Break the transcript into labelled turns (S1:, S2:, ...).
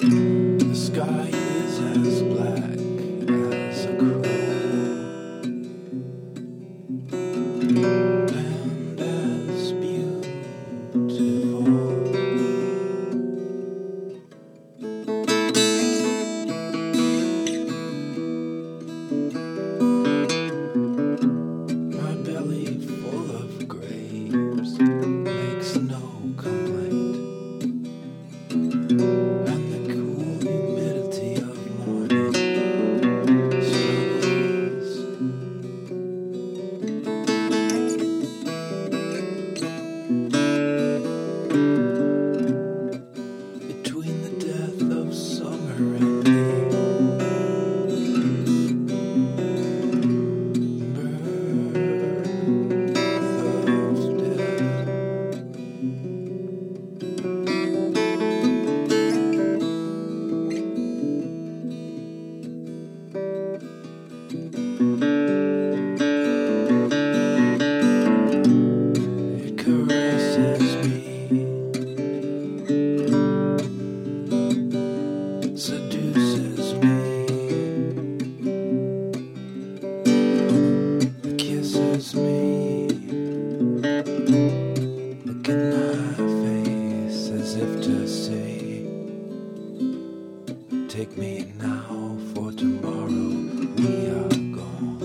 S1: The sky is as black as a crow, and as beautiful. My belly full of grapes makes no complaint, and the cool humidity of morning struggles. Between the death of summer and the birth of death. It caresses me, seduces me, kisses me. Look in my face as if to say, take me now, for tomorrow we are gone.